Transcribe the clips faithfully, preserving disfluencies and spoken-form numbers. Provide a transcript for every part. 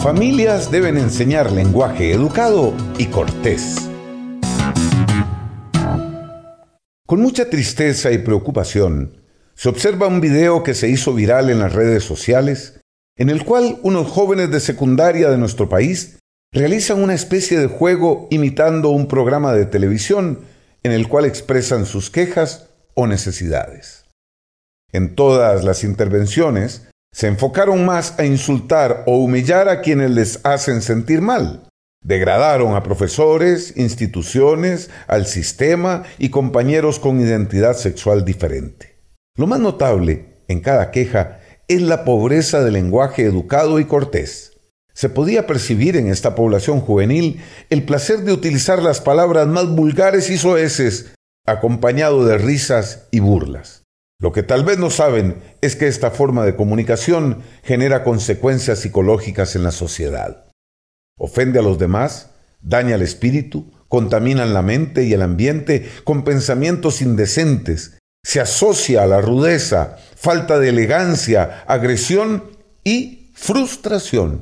Familias deben enseñar lenguaje educado y cortés. Con mucha tristeza y preocupación, se observa un video que se hizo viral en las redes sociales, en el cual unos jóvenes de secundaria de nuestro país realizan una especie de juego imitando un programa de televisión en el cual expresan sus quejas o necesidades. En todas las intervenciones, se enfocaron más a insultar o humillar a quienes les hacen sentir mal. Degradaron a profesores, instituciones, al sistema y compañeros con identidad sexual diferente. Lo más notable en cada queja es la pobreza del lenguaje educado y cortés. Se podía percibir en esta población juvenil el placer de utilizar las palabras más vulgares y soeces, acompañado de risas y burlas. Lo que tal vez no saben es que esta forma de comunicación genera consecuencias psicológicas en la sociedad. Ofende a los demás, daña el espíritu, contamina la mente y el ambiente con pensamientos indecentes, se asocia a la rudeza, falta de elegancia, agresión y frustración.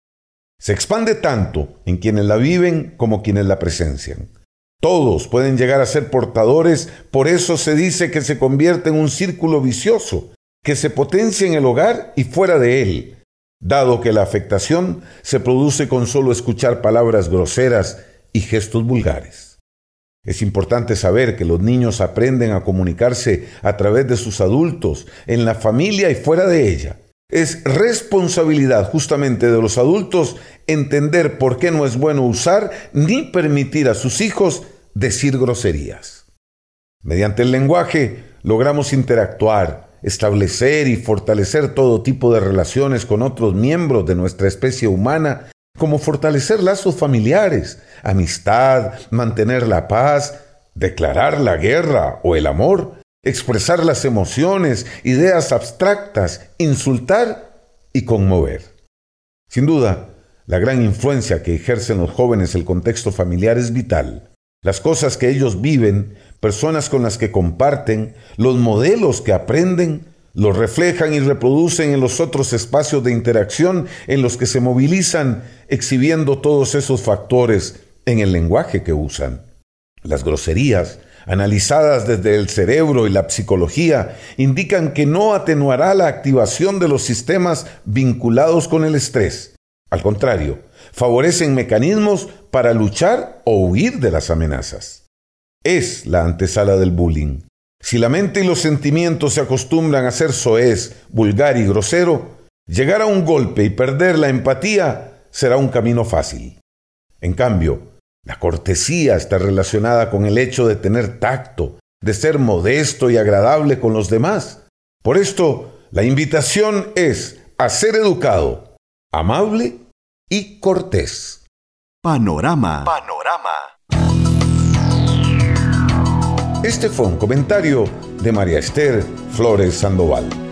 Se expande tanto en quienes la viven como quienes la presencian. Todos pueden llegar a ser portadores, por eso se dice que se convierte en un círculo vicioso, que se potencia en el hogar y fuera de él, dado que la afectación se produce con solo escuchar palabras groseras y gestos vulgares. Es importante saber que los niños aprenden a comunicarse a través de sus adultos, en la familia y fuera de ella. Es responsabilidad justamente de los adultos entender por qué no es bueno usar ni permitir a sus hijos decir groserías. Mediante el lenguaje logramos interactuar, establecer y fortalecer todo tipo de relaciones con otros miembros de nuestra especie humana, como fortalecer lazos familiares, amistad, mantener la paz, declarar la guerra o el amor, expresar las emociones, ideas abstractas, insultar y conmover. Sin duda, la gran influencia que ejercen los jóvenes el contexto familiar es vital. Las cosas que ellos viven, personas con las que comparten, los modelos que aprenden, los reflejan y reproducen en los otros espacios de interacción en los que se movilizan, exhibiendo todos esos factores en el lenguaje que usan. Las groserías, analizadas desde el cerebro y la psicología, indican que no atenuará la activación de los sistemas vinculados con el estrés. Al contrario, favorecen mecanismos para luchar o huir de las amenazas. Es la antesala del bullying. Si la mente y los sentimientos se acostumbran a ser soez, vulgar y grosero, llegar a un golpe y perder la empatía será un camino fácil. En cambio, la cortesía está relacionada con el hecho de tener tacto, de ser modesto y agradable con los demás. Por esto, la invitación es a ser educado, amable y cortés. Panorama. Panorama. Este fue un comentario de María Esther Flores Sandoval.